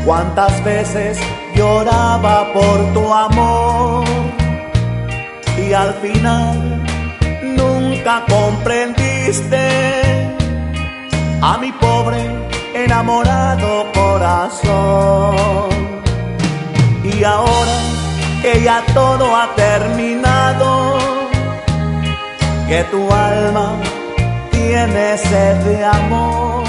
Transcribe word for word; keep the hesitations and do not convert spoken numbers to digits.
Cuántas veces lloraba por tu amor y al final nunca comprendiste a mi pobre enamorado corazón. Y ahora que ya todo ha terminado, que tu alma tiene sed de amor,